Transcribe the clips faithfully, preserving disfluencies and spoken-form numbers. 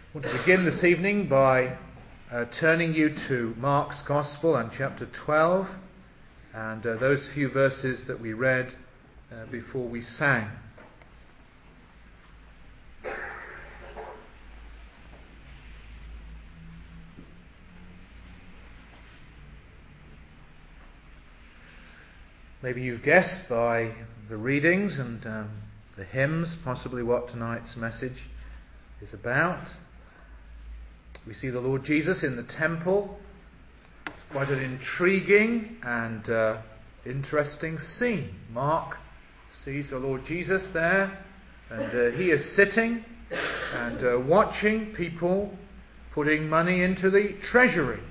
I want to begin this evening by uh, turning you to Mark's Gospel and chapter twelve and uh, those few verses that we read uh, before we sang. Maybe you've guessed by the readings and um, the hymns possibly what tonight's message is about. We see the Lord Jesus in the temple. It's quite an intriguing and uh, interesting scene. Mark sees the Lord Jesus there, and uh, he is sitting and uh, watching people putting money into the treasury.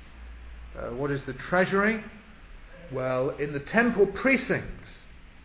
Uh, what is the treasury? Well, in the temple precincts,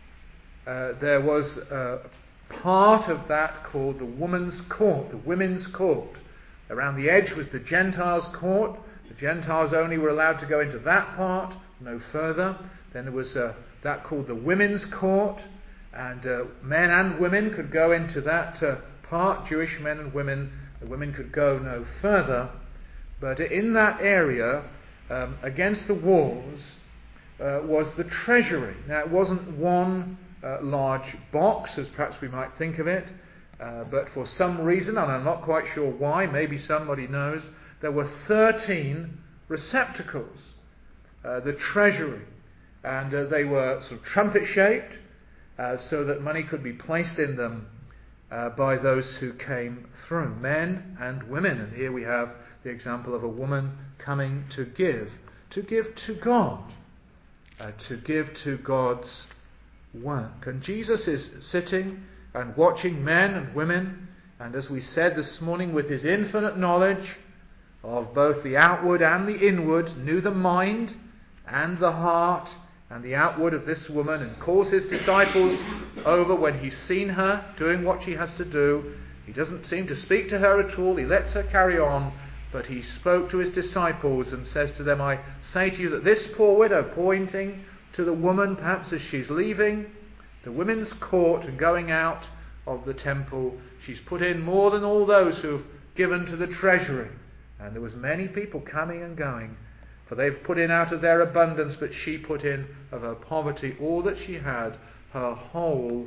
uh, there was a part of that called the woman's court, the women's court. Around the edge was the Gentiles' court. The Gentiles only were allowed to go into that part, no further. Then there was uh, that called the women's court, and uh, men and women could go into that uh, part. Jewish men and women, the women could go no further. But in that area, um, against the walls, uh, was the treasury. Now, it wasn't one uh, large box, as perhaps we might think of it. Uh, but for some reason, and I'm not quite sure why, maybe somebody knows, there were thirteen receptacles, uh, the treasury. And uh, they were sort of trumpet-shaped, uh, so that money could be placed in them uh, by those who came through, men and women. And here we have the example of a woman coming to give, to give to God, uh, to give to God's work. And Jesus is sitting and watching men and women, and as we said this morning, with his infinite knowledge of both the outward and the inward, knew the mind and the heart and the outward of this woman, and calls his disciples over when he's seen her doing what she has to do. He doesn't seem to speak to her at all. He lets her carry on, but he spoke to his disciples and says to them, I say to you that this poor widow, pointing to the woman perhaps as she's leaving the women's court and going out of the temple, she's put in more than all those who've given to the treasury. And there was many people coming and going, for they've put in out of their abundance, but she put in of her poverty all that she had, her whole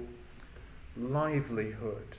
livelihood.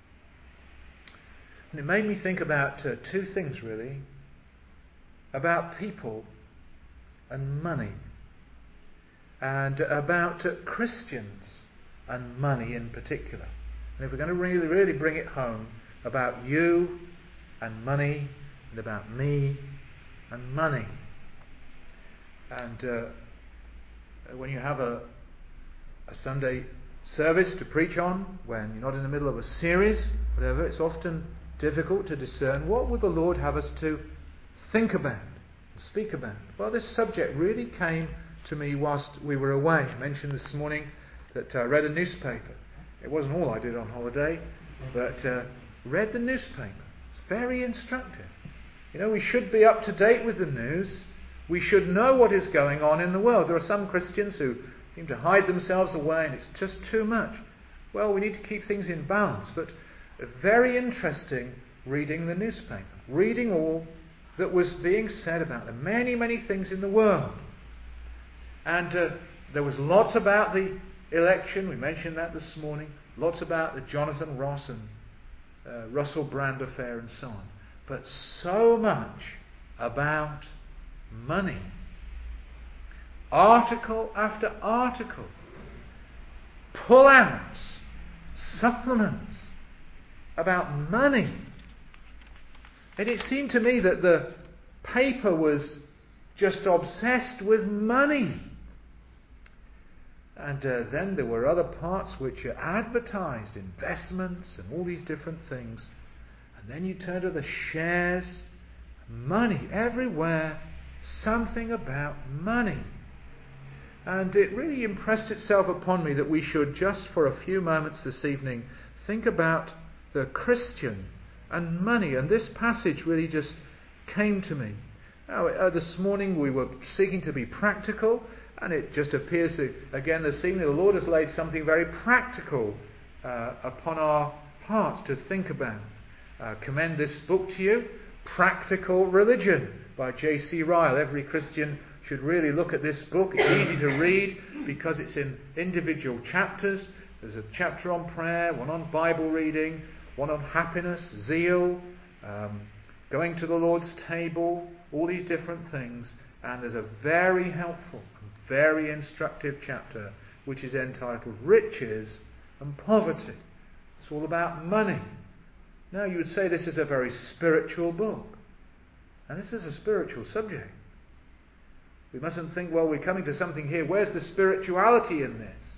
And it made me think about uh, two things really, about people and money, and about uh, Christians and money in particular. And if we're going to really, really bring it home, about you and money, and about me and money. And uh, when you have a, a Sunday service to preach on, when you're not in the middle of a series, whatever, it's often difficult to discern what would the Lord have us to think about and speak about. Well, this subject really came to me whilst we were away. I mentioned this morning that I read a newspaper. It wasn't all I did on holiday, but uh, read the newspaper. It's very instructive. You know, we should be up to date with the news. We should know what is going on in the world. There are some Christians who seem to hide themselves away and it's just too much. Well, we need to keep things in balance, but very interesting reading the newspaper, reading all that was being said about the many, many things in the world. And uh, there was lots about the election, we mentioned that this morning, lots about the Jonathan Ross and uh, Russell Brand affair and so on. But so much about money. Article after article. Pull-outs, supplements about money. And it seemed to me that the paper was just obsessed with money. And uh, then there were other parts which are advertised, investments and all these different things. And then you turn to the shares, money, everywhere, something about money. And it really impressed itself upon me that we should just for a few moments this evening think about the Christian and money. And this passage really just came to me. Now, uh, this morning we were seeking to be practical, and it just appears that, again this evening, the Lord has laid something very practical uh, upon our hearts to think about. uh, commend this book to you, Practical Religion by J C Ryle. Every Christian should really look at this book. It's easy to read because it's in individual chapters. There's a chapter on prayer, one on Bible reading, one on happiness, zeal, um, going to the Lord's table, all these different things. And there's a very helpful and very instructive chapter which is entitled Riches and Poverty. It's all about money. Now you would say this is a very spiritual book. And this is a spiritual subject. We mustn't think, well, we're coming to something here. Where's the spirituality in this?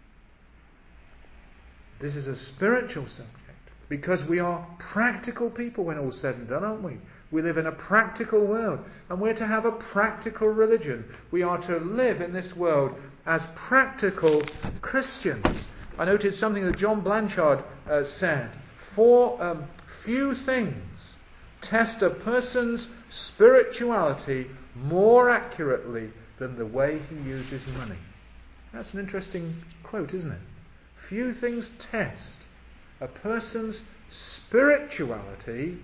This is a spiritual subject because we are practical people when all's said and done, aren't we? We live in a practical world and we're to have a practical religion. We are to live in this world as practical Christians. I noted something that John Blanchard uh, said. Four um, few things test a person's spirituality more accurately than the way he uses money. That's an interesting quote, isn't it? Few things test a person's spirituality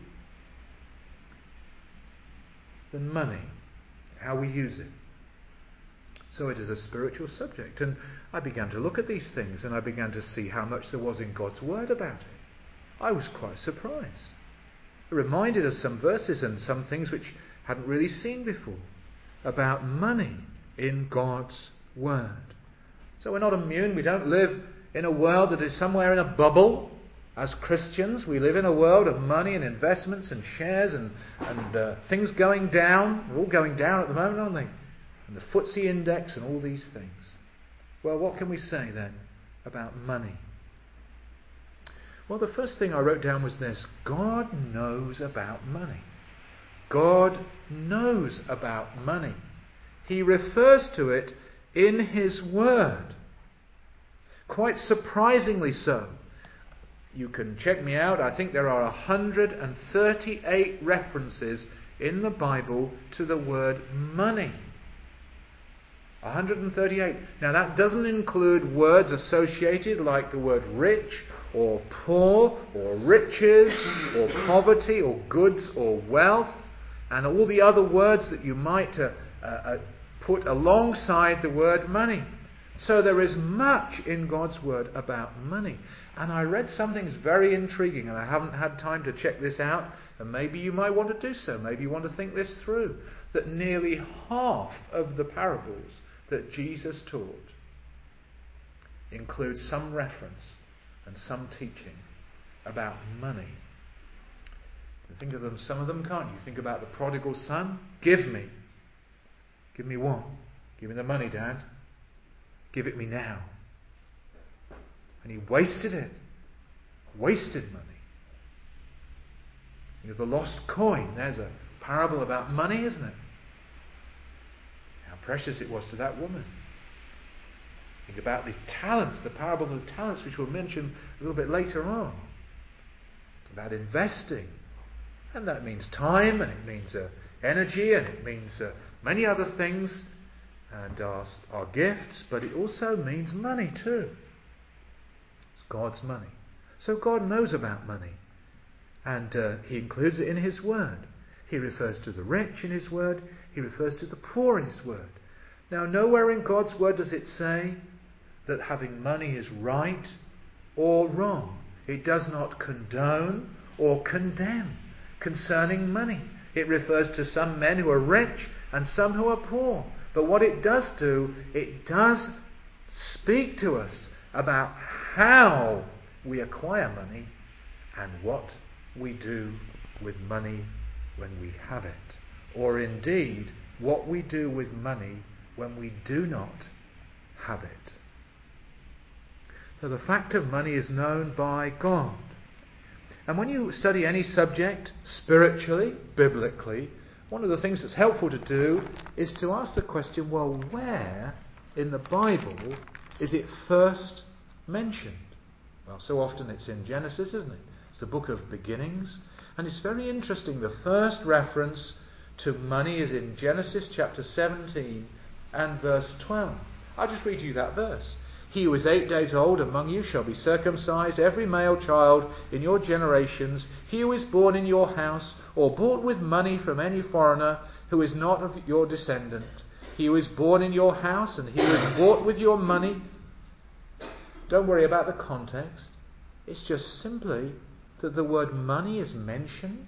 than money, how we use it. So it is a spiritual subject. And I began to look at these things and I began to see how much there was in God's Word about it. I was quite surprised. It reminded us some verses and some things which I hadn't really seen before about money in God's Word. So we're not immune. We don't live in a world that is somewhere in a bubble. As Christians, we live in a world of money and investments and shares and, and uh, things going down. They're all going down at the moment, aren't they? And the F T S E index and all these things. Well, what can we say then about money? Well, the first thing I wrote down was this. God knows about money. God knows about money. He refers to it in His Word. Quite surprisingly so. You can check me out. I think there are one hundred thirty-eight references in the Bible to the word money. one hundred thirty-eight. Now that doesn't include words associated like the word rich or poor or riches or poverty or goods or wealth and all the other words that you might uh, uh, put alongside the word money. So there is much in God's Word about money. And I read something that's very intriguing, and I haven't had time to check this out, and maybe you might want to do so. Maybe you want to think this through. That nearly half of the parables that Jesus taught include some reference and some teaching about money. You think of them, some of them can't you? Think about the prodigal son. Give me. Give me what? Give me the money, Dad. Give it me now. And he wasted it. Wasted money. You know, the lost coin. There's a parable about money, isn't it? How precious it was to that woman. Think about the talents, the parable of the talents, which we'll mention a little bit later on. About investing. And that means time, and it means uh, energy, and it means uh, many other things, and our, our gifts, but it also means money too. It's God's money. So God knows about money, and uh, He includes it in His Word. He refers to the rich in His Word. He refers to the poor in His Word. Now, nowhere in God's Word does it say that having money is right or wrong. It does not condone or condemn concerning money. It refers to some men who are rich and some who are poor. But what it does do, it does speak to us about how we acquire money and what we do with money when we have it. Or indeed, what we do with money when we do not have it. So the fact of money is known by God. And when you study any subject, spiritually, biblically, one of the things that's helpful to do is to ask the question, well, where in the Bible is it first mentioned? Well, so often it's in Genesis, isn't it? It's the book of beginnings. And it's very interesting. The first reference to money is in Genesis chapter seventeen and verse twelve. I'll just read you that verse. He who is eight days old among you shall be circumcised, every male child in your generations, he who is born in your house, or bought with money from any foreigner who is not of your descendant. He who is born in your house, and he who is bought with your money. Don't worry about the context. It's just simply that the word money is mentioned,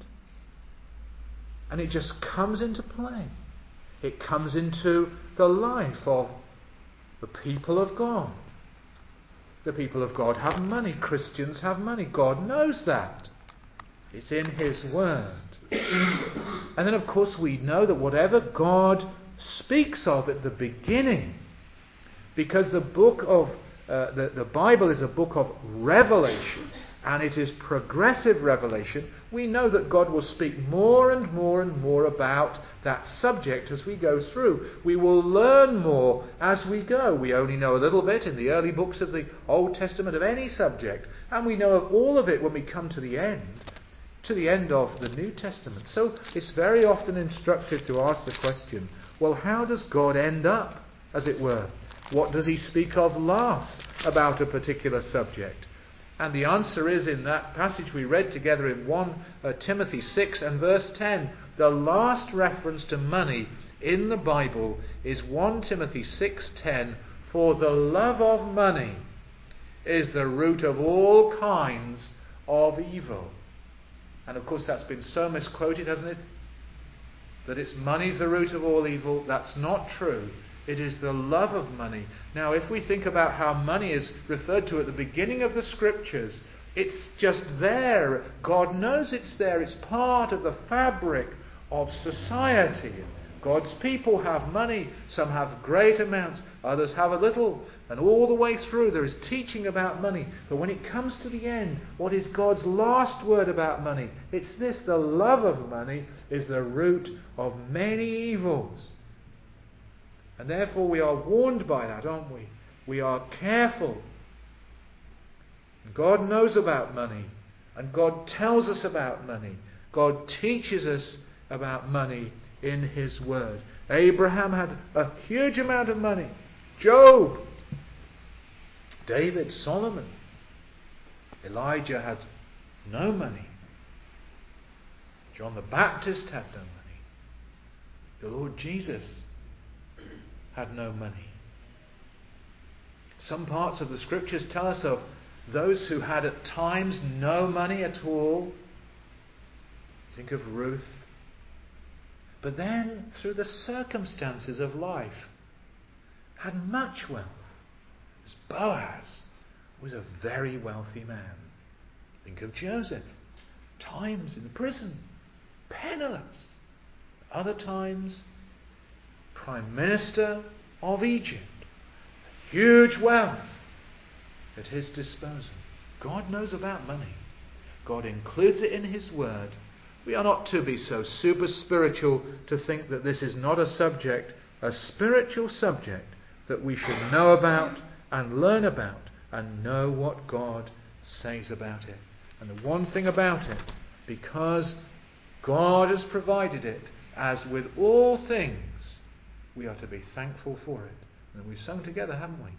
and it just comes into play. It comes into the life of the people of God. The people of God have money. Christians have money. God knows that. It's in His Word. And then, of course, we know that whatever God speaks of at the beginning, because the book of uh, the, the Bible is a book of revelation, and it is progressive revelation, we know that God will speak more and more and more about that subject as we go through. We will learn more as we go. We only know a little bit in the early books of the Old Testament of any subject, and we know of all of it when we come to the end, to the end of the New Testament. So it's very often instructive to ask the question, well, how does God end up, as it were? What does He speak of last about a particular subject? And the answer is in that passage we read together in First Timothy six and verse ten. The last reference to money in the Bible is First Timothy six ten. For the love of money is the root of all kinds of evil. And of course that's been so misquoted, hasn't it? That it's money's the root of all evil. That's not true. It is the love of money. Now, if we think about how money is referred to at the beginning of the Scriptures, it's just there. God knows it's there. It's part of the fabric of society. God's people have money. Some have great amounts. Others have a little. And all the way through there is teaching about money. But when it comes to the end, what is God's last word about money? It's this: the love of money is the root of many evils. And therefore we are warned by that, aren't we? We are careful. God knows about money. And God tells us about money. God teaches us about money in His Word. Abraham had a huge amount of money. Job. David, Solomon. Elijah had no money. John the Baptist had no money. The Lord Jesus had no money. Some parts of the Scriptures tell us of those who had at times no money at all. Think of Ruth. But then, through the circumstances of life, had much wealth. As Boaz was a very wealthy man. Think of Joseph. Times in the prison, penniless. Other times, Prime Minister of Egypt. Huge wealth at his disposal. God knows about money. God includes it in His Word. We are not to be so super spiritual to think that this is not a subject, a spiritual subject that we should know about and learn about and know what God says about it. And the one thing about it, because God has provided it, as with all things, we are to be thankful for it. And we've sung together, haven't we?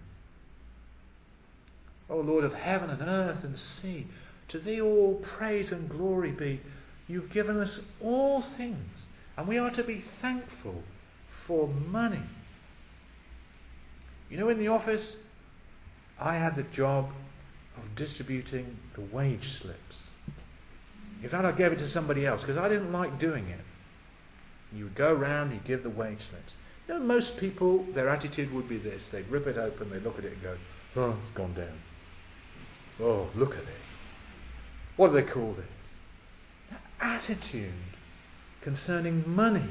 O Lord of heaven and earth and sea, to Thee all praise and glory be. You've given us all things, and we are to be thankful for money. You know, in the office, I had the job of distributing the wage slips. In fact, I gave it to somebody else because I didn't like doing it. You would go around, you give the wage slips. You know, most people, their attitude would be this. They'd rip it open, they'd look at it and go, oh, it's gone down. Oh, look at this. What do they call this? That attitude concerning money.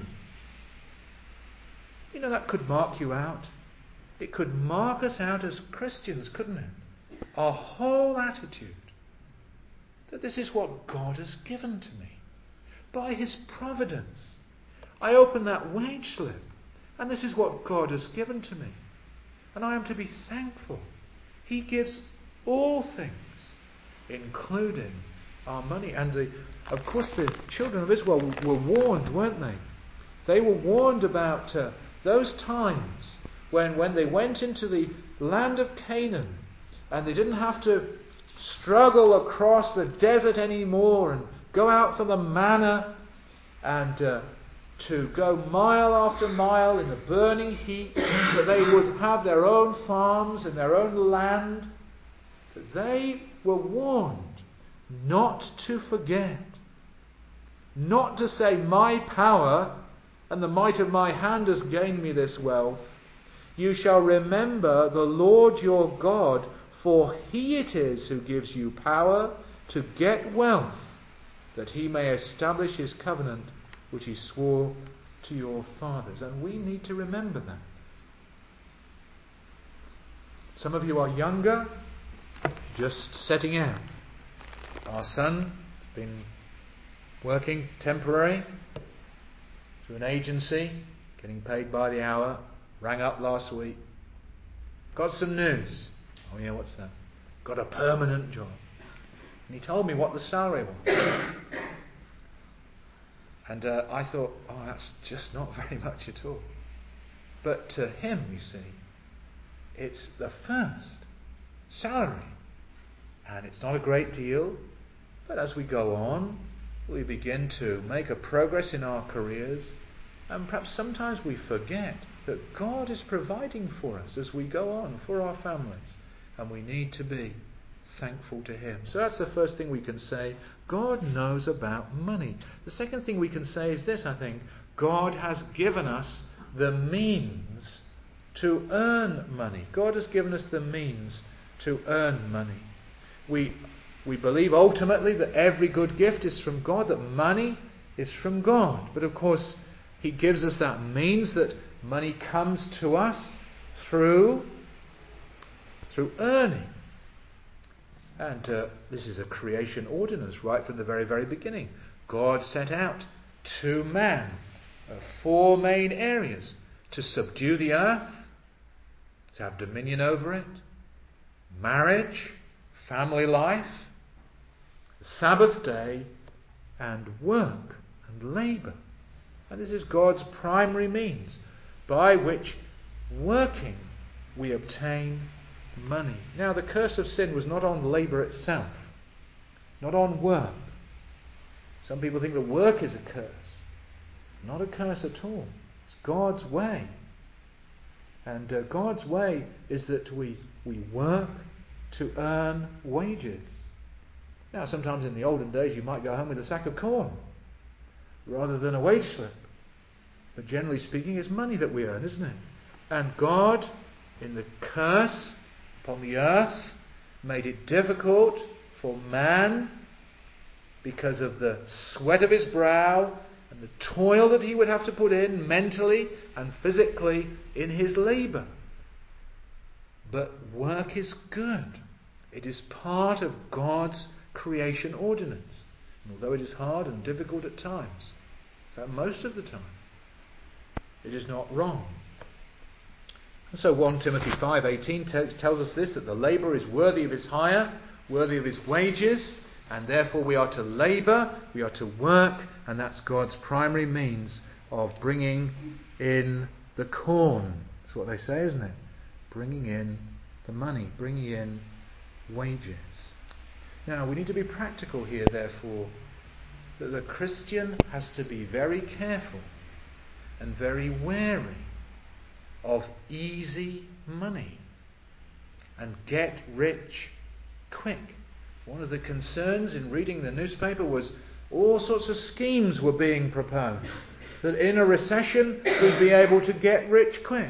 You know, that could mark you out. It could mark us out as Christians, couldn't it? Our whole attitude. That this is what God has given to me. By His providence. I open that wage slip, and this is what God has given to me. And I am to be thankful. He gives all things, including our money. And the, of course the children of Israel were warned, weren't they? They were warned about uh, those times when, when they went into the land of Canaan and they didn't have to struggle across the desert anymore and go out for the manna and uh, to go mile after mile in the burning heat, that they would have their own farms and their own land, that they were warned not to forget, not to say, my power and the might of my hand has gained me this wealth. You shall remember the Lord your God, for He it is who gives you power to get wealth, that He may establish His covenant which He swore to your fathers. And we need to remember that. Some of you are younger, just setting out. Our son has been working temporary through an agency, getting paid by the hour, rang up last week. Got some news. Oh yeah, what's that? Got a permanent job. And he told me what the salary was. And uh, I thought, oh, that's just not very much at all. But to him, you see, it's the first salary. And it's not a great deal. But as we go on, we begin to make a progress in our careers. And perhaps sometimes we forget that God is providing for us as we go on, for our families. And we need to be thankful to Him. So that's the first thing we can say. God knows about money. The second thing we can say is this, I think. God has given us the means to earn money. God has given us the means to earn money. We, we believe ultimately that every good gift is from God, that money is from God. But of course, He gives us that means that money comes to us through, through earning. And uh, this is a creation ordinance right from the very, very beginning. God set out to man uh, four main areas: to subdue the earth, to have dominion over it, marriage, family life, the Sabbath day, and work and labour. And this is God's primary means by which, working, we obtain money. Now, the curse of sin was not on labour itself, not on work. Some people think that work is a curse. Not a curse at all. It's God's way. And uh, God's way is that we, we work to earn wages. Now, sometimes in the olden days you might go home with a sack of corn rather than a wage slip. But generally speaking, it's money that we earn, isn't it? And God, in the curse upon the earth, made it difficult for man, because of the sweat of his brow and the toil that he would have to put in mentally and physically in his labour. But work is good. It is part of God's creation ordinance. And although it is hard and difficult at times, in fact most of the time, it is not wrong. And so First Timothy five eighteen t- tells us this, that the labourer is worthy of his hire, worthy of his wages, and therefore we are to labour, we are to work, and that's God's primary means of bringing in the corn. That's what they say, isn't it? Bringing in the money, bringing in wages. Now, we need to be practical here, therefore, that the Christian has to be very careful and very wary of easy money and get rich quick. One of the concerns in reading the newspaper was all sorts of schemes were being proposed, that in a recession we'd be able to get rich quick.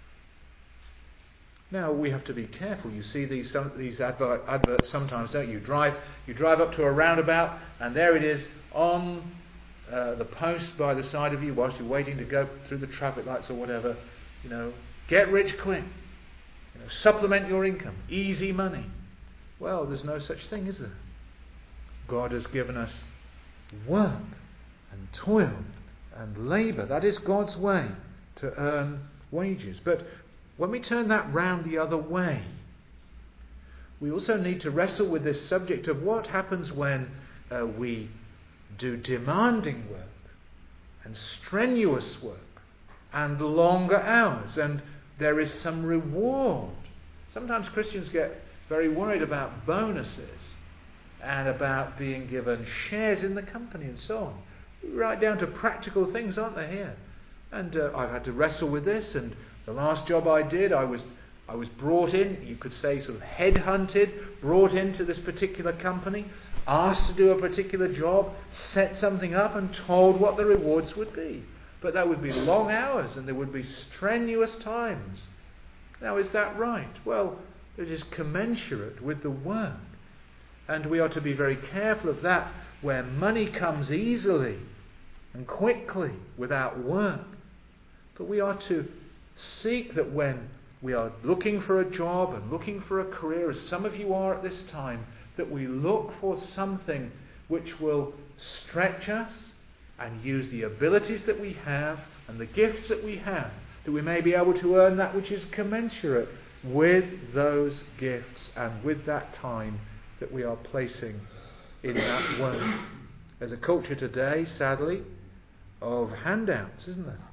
Now, we have to be careful. You see these some, these advert, adverts sometimes, don't you? You drive, you drive up to a roundabout, and there it is on uh, the post by the side of you whilst you're waiting to go through the traffic lights or whatever. You know, get rich quick. You know, supplement your income. Easy money. Well, there's no such thing, is there? God has given us work and toil and labour. That is God's way to earn wages. But when we turn that round the other way, we also need to wrestle with this subject of what happens when uh, we do demanding work and strenuous work and longer hours. And there is some reward. Sometimes Christians get very worried about bonuses and about being given shares in the company and so on. Right down to practical things, aren't they, here? And uh, I've had to wrestle with this, and the last job I did, I was I was brought in, you could say sort of headhunted, brought into this particular company, asked to do a particular job, set something up and told what the rewards would be. But that would be long hours and there would be strenuous times. Now, is that right? Well, it is commensurate with the work. And we are to be very careful of that where money comes easily and quickly without work. But we are to seek that when we are looking for a job and looking for a career, as some of you are at this time, that we look for something which will stretch us and use the abilities that we have and the gifts that we have, that we may be able to earn that which is commensurate with those gifts and with that time that we are placing in that work. There's a culture today, sadly, of handouts, isn't there?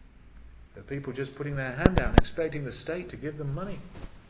The people just putting their hand out and expecting the state to give them money.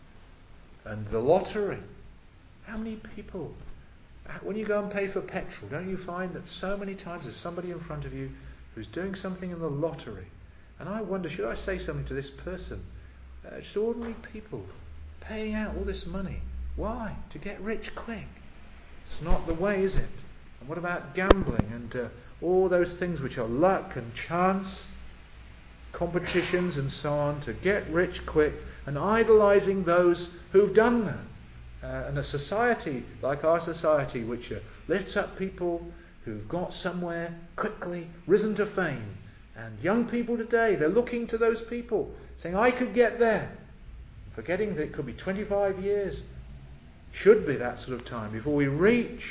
And the lottery. How many people, when you go and pay for petrol, don't you find that so many times there's somebody in front of you who's doing something in the lottery? And I wonder, should I say something to this person? Uh, just ordinary people paying out all this money. Why? To get rich quick. It's not the way, is it? And what about gambling and uh, all those things which are luck and chance, competitions and so on, to get rich quick, and idolising those who've done that. Uh, and a society like our society which uh, lifts up people who've got somewhere quickly, risen to fame. And young people today, they're looking to those people, saying, I could get there. Forgetting that it could be twenty-five years. Should be that sort of time before we reach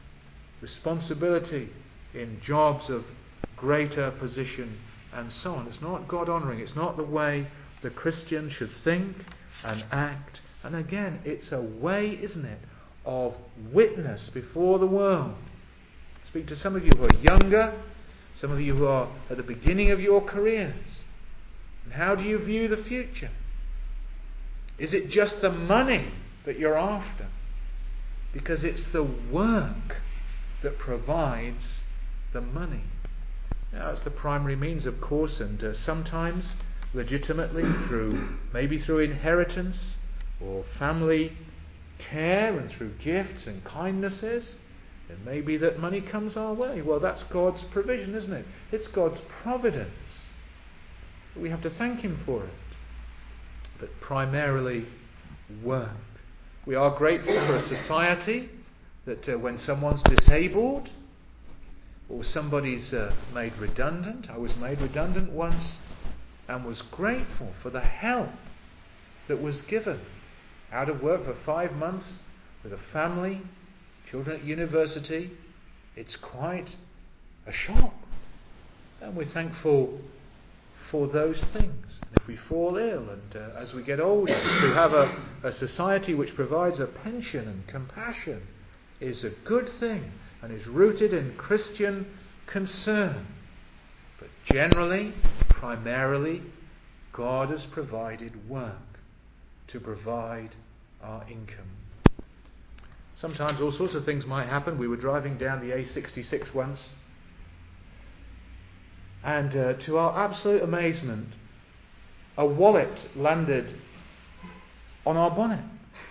responsibility in jobs of greater position and so on. It's not God honouring. It's not the way the Christian should think and act. And again, it's a way, isn't it, of witness before the world. I speak to some of you who are younger, some of you who are at the beginning of your careers. And how do you view the future? Is it just the money that you're after? Because it's the work that provides the money. Now, it's the primary means, of course, and uh, sometimes legitimately through, maybe through inheritance or family care and through gifts and kindnesses. It may be that money comes our way. Well, that's God's provision, isn't it? It's God's providence. We have to thank Him for it. But primarily, work. We are grateful for a society that uh, when someone's disabled or somebody's uh, made redundant, I was made redundant once and was grateful for the help that was given. Out of work for five months with a family, children at university. It's quite a shock. And we're thankful for those things. And if we fall ill and uh, as we get older, to have a, a society which provides a pension and compassion is a good thing and is rooted in Christian concern. But generally, primarily, God has provided work to provide our income. Sometimes all sorts of things might happen. We were driving down the A sixty-six once, and uh, to our absolute amazement, a wallet landed on our bonnet.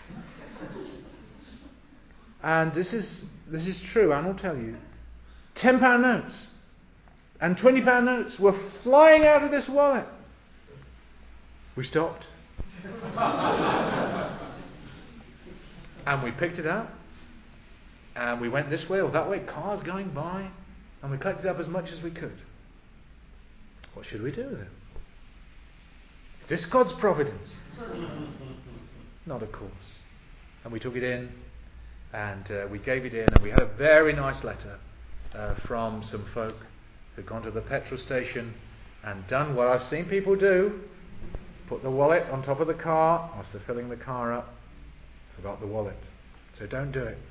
And this is this is true, and I'll tell you, ten pound notes and twenty pound notes were flying out of this wallet. We stopped. And we picked it up, and we went this way or that way, cars going by, and we collected up as much as we could. What should we do with it? Is this God's providence? Not, of course. And we took it in, and uh, we gave it in, and we had a very nice letter uh, from some folk who'd gone to the petrol station and done what I've seen people do. Put the wallet on top of the car whilst they're filling the car up. Forgot the wallet. So don't do it.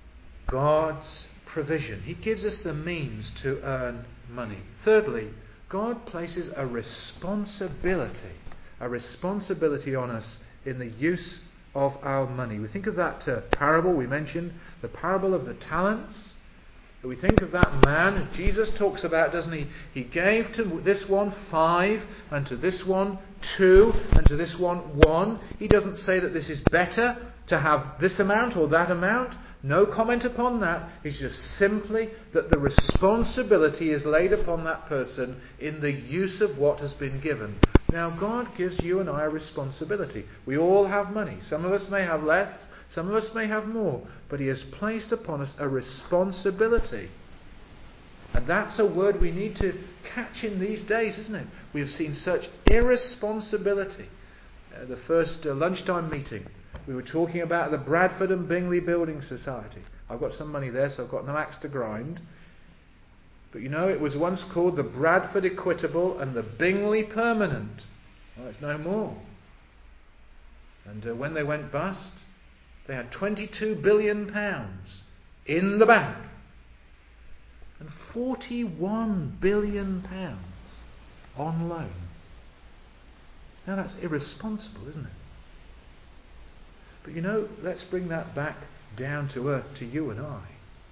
God's provision. He gives us the means to earn money. Thirdly, God places a responsibility, a responsibility on us in the use of our money. We think of that uh, parable we mentioned, the parable of the talents. We think of that man Jesus talks about, doesn't he? He gave to this one five, and to this one two, and to this one one. He doesn't say that this is better to have this amount or that amount. No comment upon that. It's just simply that the responsibility is laid upon that person in the use of what has been given. Now, God gives you and I a responsibility. We all have money. Some of us may have less. Some of us may have more. But He has placed upon us a responsibility. And that's a word we need to catch in these days, isn't it? We have seen such irresponsibility. Uh, the first uh, lunchtime meeting, we were talking about the Bradford and Bingley Building Society. I've got some money there, so I've got no axe to grind. But you know, it was once called the Bradford Equitable and the Bingley Permanent. Well, it's no more. And uh, when they went bust, they had twenty-two billion pounds in the bank and forty-one billion pounds on loan. Now that's irresponsible, isn't it? But you know, let's bring that back down to earth to you and I.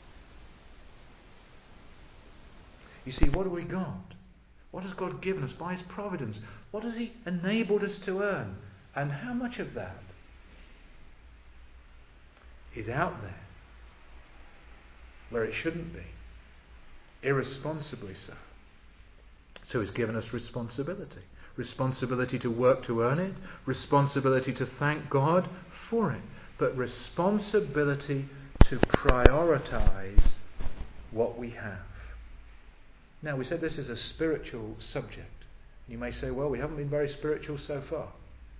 You see, what have we got? What has God given us by His providence? What has He enabled us to earn? And how much of that is out there where it shouldn't be? Irresponsibly so. So He's given us responsibility. Responsibility to work to earn it. Responsibility to thank God for it. But responsibility to prioritise what we have. Now, we said this is a spiritual subject. You may say, well, we haven't been very spiritual so far.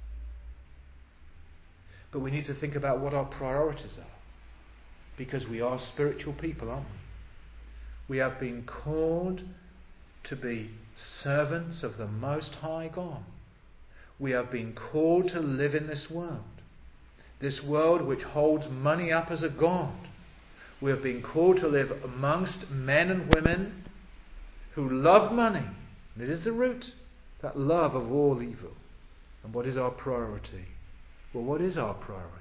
But we need to think about what our priorities are. Because we are spiritual people, aren't we? We have been called to be servants of the Most High God. We have been called to live in this world. This world which holds money up as a god. We have been called to live amongst men and women who love money. And it is the root, that love of all evil. And what is our priority? Well, what is our priority?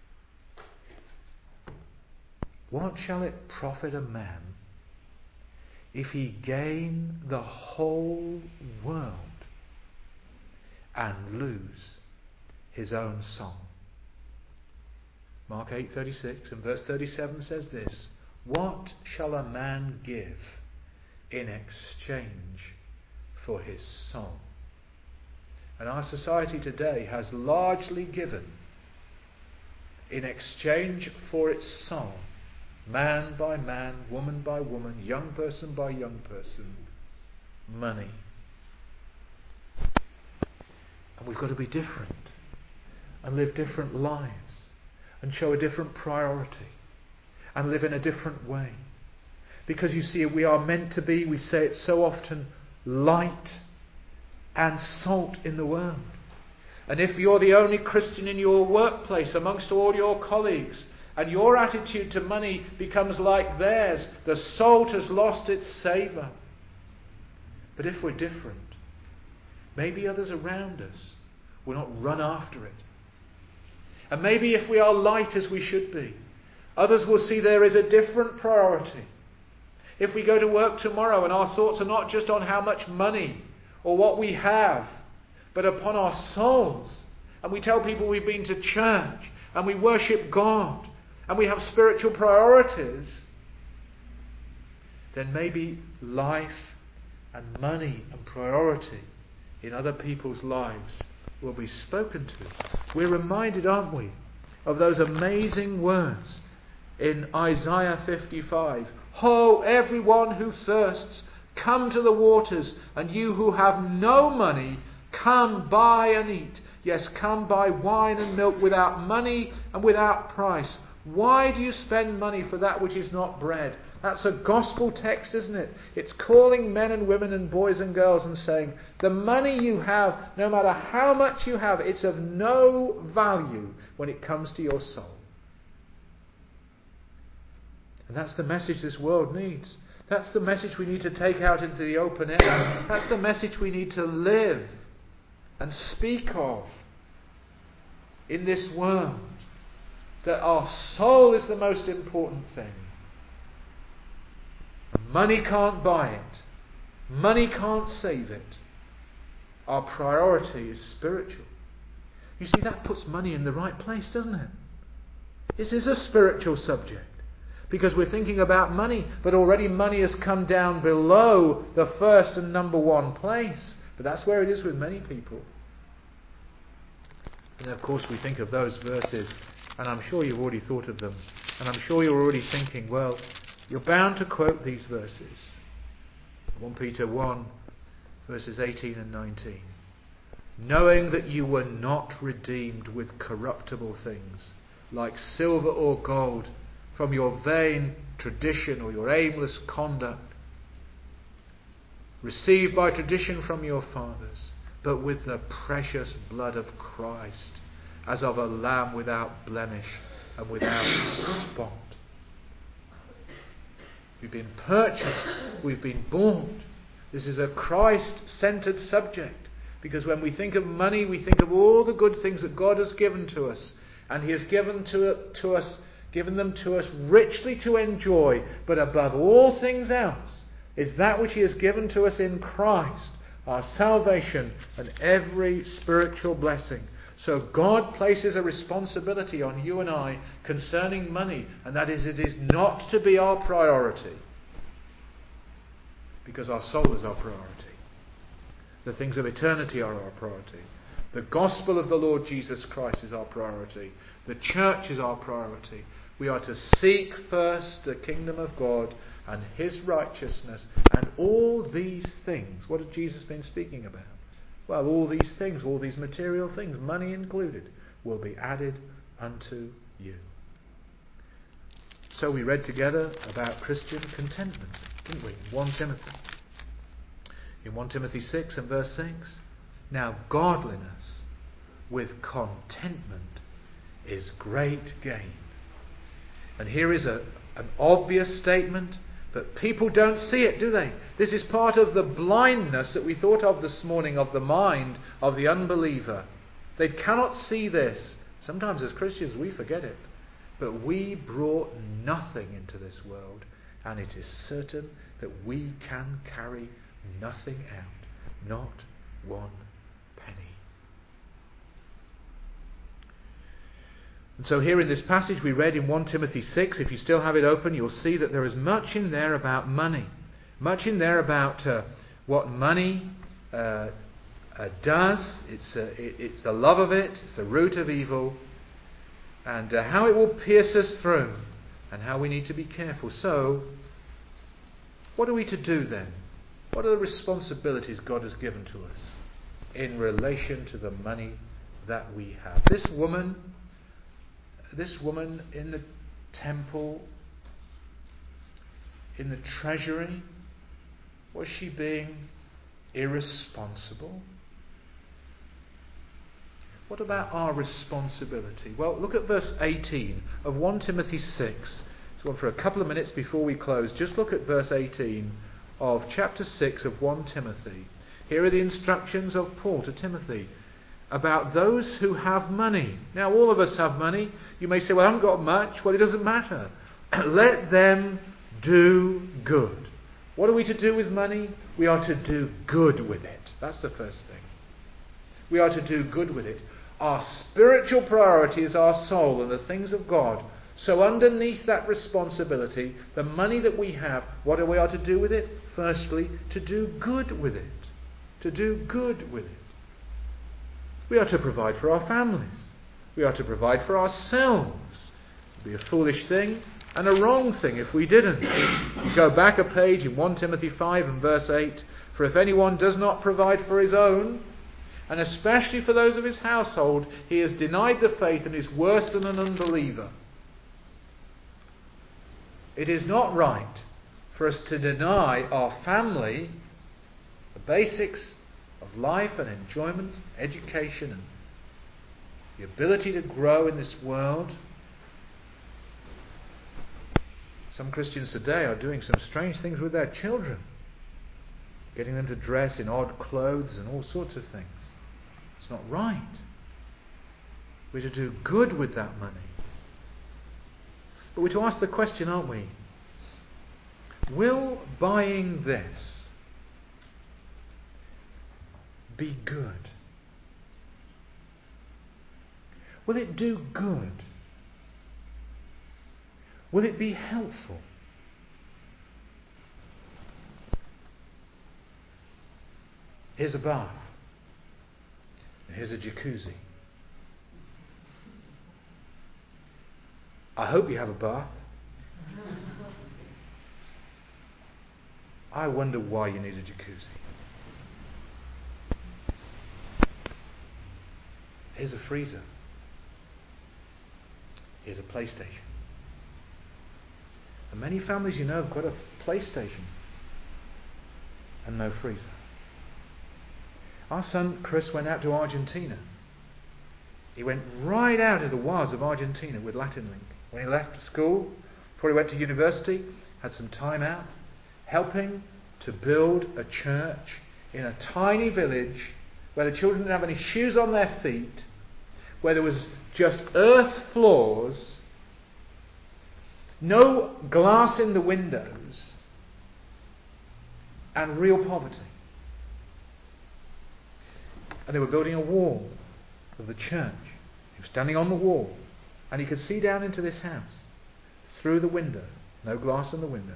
What shall it profit a man if he gain the whole world and lose his own soul? Mark eight thirty-six and verse thirty-seven says this: what shall a man give in exchange for his soul? And our society today has largely given, in exchange for its soul, man by man, woman by woman, young person by young person, money. And we've got to be different and live different lives and show a different priority and live in a different way. Because you see, we are meant to be, we say it so often, light and salt in the world. And if you're the only Christian in your workplace amongst all your colleagues, and your attitude to money becomes like theirs, the salt has lost its savour. But if we're different, maybe others around us will not run after it. And maybe if we are light as we should be, others will see there is a different priority. If we go to work tomorrow and our thoughts are not just on how much money or what we have, but upon our souls, and we tell people we've been to church and we worship God and we have spiritual priorities, then maybe life and money and priority in other people's lives will be spoken to. We're reminded, aren't we, of those amazing words in Isaiah fifty-five. Ho, everyone who thirsts, come to the waters, and you who have no money, come buy and eat. Yes, come buy wine and milk without money and without price. Why do you spend money for that which is not bread? That's a gospel text, isn't it? It's calling men and women and boys and girls and saying, the money you have, no matter how much you have, it's of no value when it comes to your soul. And that's the message this world needs. That's the message we need to take out into the open air. That's the message we need to live and speak of in this world. That our soul is the most important thing. Money can't buy it. Money can't save it. Our priority is spiritual. You see, that puts money in the right place, doesn't it? This is a spiritual subject. Because we're thinking about money, but already money has come down below the first and number one place. But that's where it is with many people. And of course we think of those verses, and I'm sure you've already thought of them. And I'm sure you're already thinking, well, you're bound to quote these verses. First Peter one, verses eighteen and nineteen. Knowing that you were not redeemed with corruptible things, like silver or gold, from your vain tradition or your aimless conduct, received by tradition from your fathers, but with the precious blood of Christ, as of a lamb without blemish and without spot. We've been purchased, we've been bought. This is a Christ-centered subject, because when we think of money, we think of all the good things that God has given to us, and He has given to, to us, given them to us richly to enjoy. But above all things else is that which He has given to us in Christ, our salvation and every spiritual blessing. So God places a responsibility on you and I concerning money, and that is, it is not to be our priority, because our soul is our priority. The things of eternity are our priority. The gospel of the Lord Jesus Christ is our priority. The church is our priority. We are to seek first the kingdom of God and His righteousness, and all these things. What has Jesus been speaking about? Well, all these things, all these material things, money included, will be added unto you. So we read together about Christian contentment, didn't we? In First Timothy. In First Timothy six and verse six. Now godliness with contentment is great gain. And here is a, an obvious statement, but people don't see it, do they? This is part of the blindness that we thought of this morning of the mind of the unbeliever. They cannot see this. Sometimes as Christians we forget it. But we brought nothing into this world, and it is certain that we can carry nothing out. Not one penny. And so here in this passage we read in First Timothy six, if you still have it open, you'll see that there is much in there about money. Much in there about uh, what money uh, uh, does. It's, uh, it, it's the love of it. It's the root of evil. And uh, how it will pierce us through. And how we need to be careful. So, what are we to do then? What are the responsibilities God has given to us in relation to the money that we have? This woman, this woman in the temple, in the treasury, was she being irresponsible? What about our responsibility? Well, look at verse eighteen of First Timothy six. So for a couple of minutes before we close, just look at verse eighteen of chapter six of First Timothy. Here are the instructions of Paul to Timothy about those who have money. Now, all of us have money. You may say, well, I haven't got much. Well, it doesn't matter. Let them do good. What are we to do with money? We are to do good with it. That's the first thing. We are to do good with it. Our spiritual priority is our soul and the things of God. So underneath that responsibility, the money that we have, what are we are to do with it? Firstly, to do good with it. To do good with it. We are to provide for our families. We are to provide for ourselves. It would be a foolish thing and a wrong thing if we didn't. You go back a page in First Timothy five and verse eight. For if anyone does not provide for his own, and especially for those of his household, he has denied the faith and is worse than an unbeliever. It is not right for us to deny our family the basics of life and enjoyment, education, and the ability to grow in this world Some Christians today are doing some strange things with their children, getting them to dress in odd clothes and all sorts of things. It's not right. We're to do good with that money. But we're to ask the question, aren't we? Will buying this be good? Will it do good? Will it be helpful? Here's a bath. And here's a jacuzzi. I hope you have a bath. I wonder why you need a jacuzzi. Here's a freezer. Here's a PlayStation. And many families you know have got a PlayStation and no freezer. Our son Chris went out to Argentina. He went right out of the wilds of Argentina with Latin Link. When he left school, before he went to university, had some time out, helping to build a church in a tiny village where the children didn't have any shoes on their feet, where there was just earth floors, no glass in the windows, and real poverty. And they were building a wall of the church. He was standing on the wall, and he could see down into this house through the window, no glass in the window.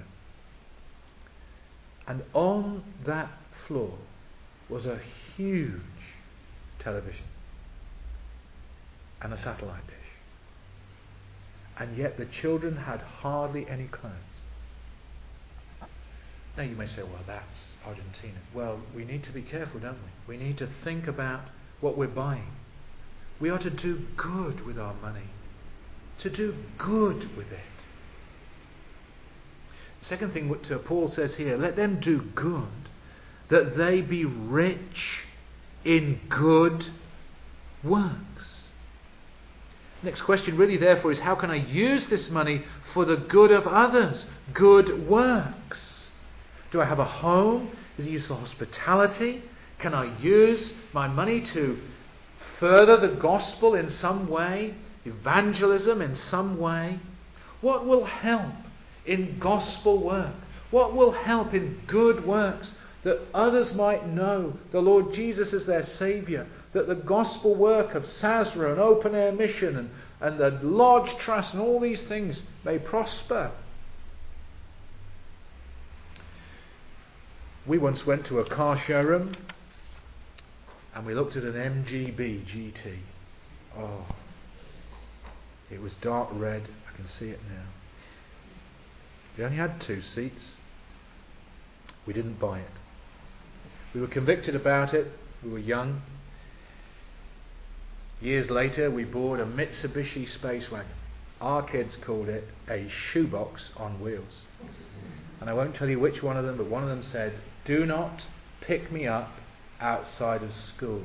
And on that floor was a huge television and a satellite dish. And yet the children had hardly any clothes. Now you may say, well, that's Argentina. Well, we need to be careful, don't we? We need to think about what we're buying. We are to do good with our money. To do good with it. Second thing what Paul says here, let them do good, that they be rich in good works. Next question really therefore is, how can I use this money for the good of others? Good works. Do I have a home? Is it used for hospitality? Can I use my money to further the gospel in some way? Evangelism in some way? What will help in gospel work? What will help in good works that others might know the Lord Jesus as their Saviour? That the gospel work of Sazra and Open Air Mission and, and the Lodge Trust and all these things may prosper. We once went to a car showroom and we looked at an M G B G T. Oh, it was dark red. I can see it now. It only had two seats. We didn't buy it. We were convicted about it. We were young. Years later, we bought a Mitsubishi Space Wagon. Our kids called it a shoebox on wheels. And I won't tell you which one of them, but one of them said, "Do not pick me up outside of school."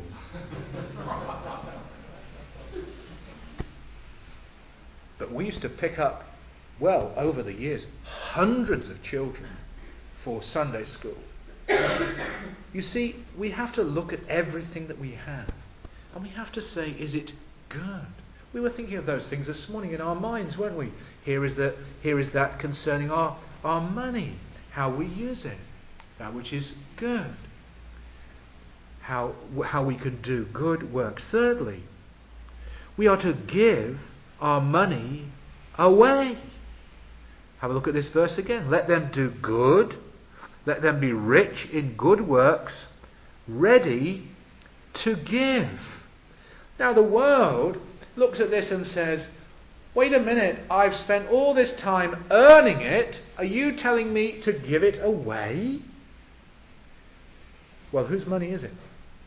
But we used to pick up, well, over the years, hundreds of children for Sunday school. You see, we have to look at everything that we have. And we have to say, is it good? We were thinking of those things this morning in our minds, weren't we? Here is that, here is that concerning our, our money, how we use it, that which is good, how, how we can do good works. Thirdly, we are to give our money away. Have a look at this verse again. Let them do good. Let them be rich in good works, ready to give. Now the world looks at this and says, wait a minute, I've spent all this time earning it. Are you telling me to give it away? Well, whose money is it?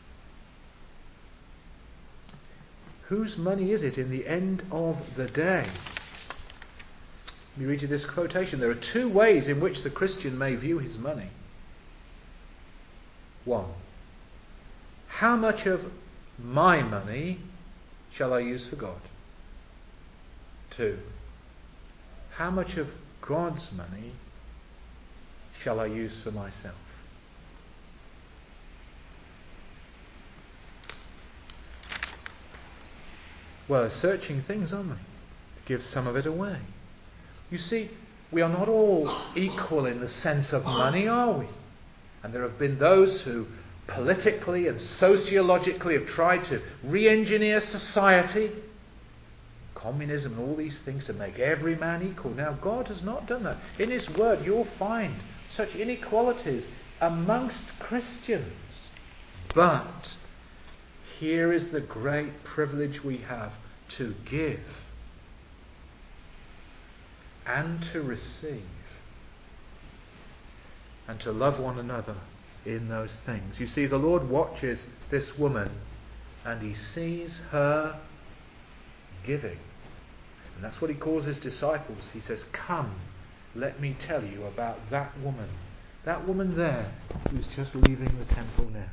Whose money is it in the end of the day? Let me read you this quotation. There are two ways in which the Christian may view his money. One, how much of my money shall I use for God? Two, how much of God's money shall I use for myself? Well, they're searching things, aren't they? To give some of it away. You see, we are not all equal in the sense of money, are we? And there have been those who politically and sociologically have tried to re-engineer society, communism and all these things, to make every man equal. Now, God has not done that. In His Word, you'll find such inequalities amongst Christians. But here is the great privilege we have to give and to receive and to love one another in those things. You see, the Lord watches this woman and He sees her giving. And that's what He calls His disciples. He says, "Come, let me tell you about that woman. That woman there who's just leaving the temple now."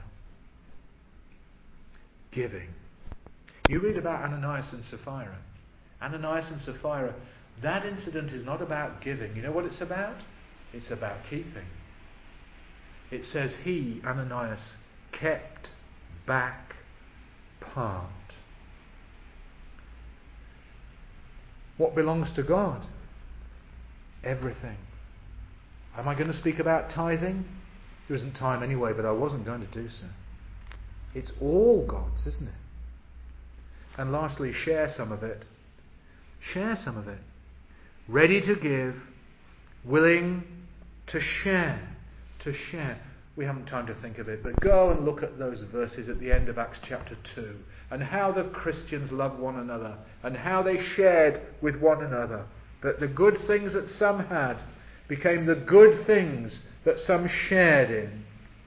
Giving. You read about Ananias and Sapphira. Ananias and Sapphira, that incident is not about giving. You know what it's about? It's about keeping. It says he, Ananias, kept back part. What belongs to God? Everything. Am I going to speak about tithing? There isn't time anyway, but I wasn't going to do so. It's all God's, isn't it? And lastly, share some of it. Share some of it. Ready to give, willing to share. To share. We haven't time to think of it, but go and look at those verses at the end of Acts chapter two, and how the Christians loved one another, and how they shared with one another. That the good things that some had became the good things that some shared in.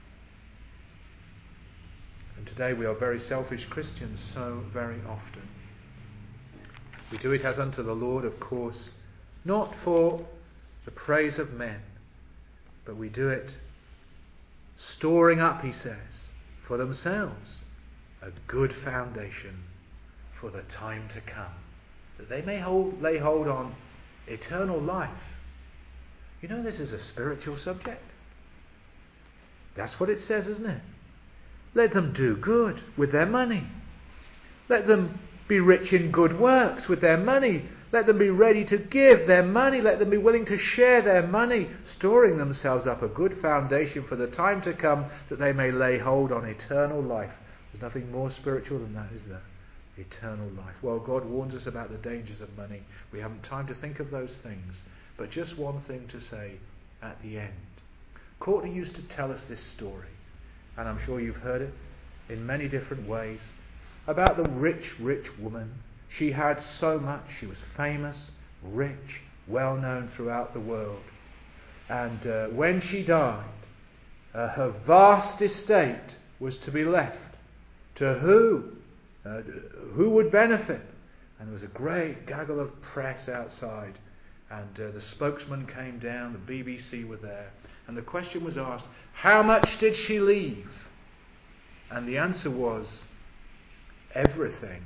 And today we are very selfish Christians so very often. We do it as unto the Lord, of course, not for the praise of men, but we do it storing up, he says, for themselves a good foundation for the time to come, that they may hold, lay hold on eternal life. You know, this is a spiritual subject. That's what it says, isn't it? Let them do good with their money. Let them be rich in good works with their money. Let them be ready to give their money. Let them be willing to share their money, storing themselves up a good foundation for the time to come, that they may lay hold on eternal life. There's nothing more spiritual than that, is there? Eternal life. Well, God warns us about the dangers of money. We haven't time to think of those things. But just one thing to say at the end. Courtney used to tell us this story, and I'm sure you've heard it in many different ways, about the rich, rich woman. She had so much. She was famous, rich, well known throughout the world. And uh, when she died, uh, her vast estate was to be left. To who? Uh, who would benefit? And there was a great gaggle of press outside. And uh, the spokesman came down, the B B C were there. And the question was asked, how much did she leave? And the answer was, everything.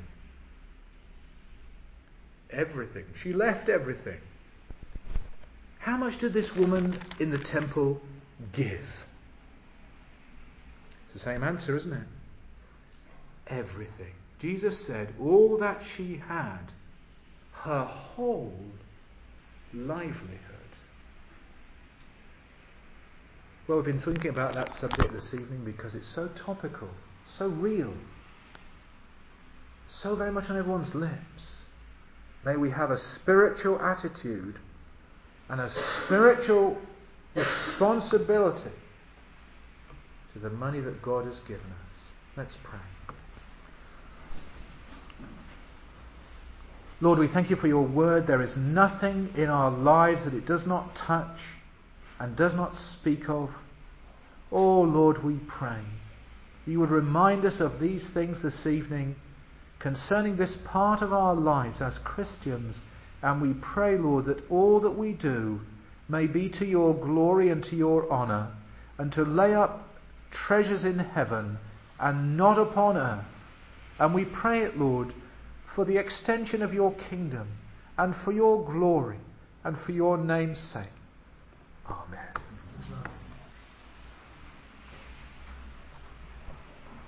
Everything. She left everything. How much did this woman in the temple give? It's the same answer, isn't it? Everything. Jesus said all that she had, her whole livelihood. Well, we've been thinking about that subject this evening because it's so topical, so real, so very much on everyone's lips. May we have a spiritual attitude and a spiritual responsibility to the money that God has given us. Let's pray. Lord, we thank you for your word. There is nothing in our lives that it does not touch and does not speak of. Oh Lord, we pray that you would remind us of these things this evening concerning this part of our lives as Christians. And we pray, Lord, that all that we do may be to your glory and to your honour, and to lay up treasures in heaven and not upon earth. And we pray it, Lord, for the extension of your kingdom and for your glory, and for your name's sake. Amen.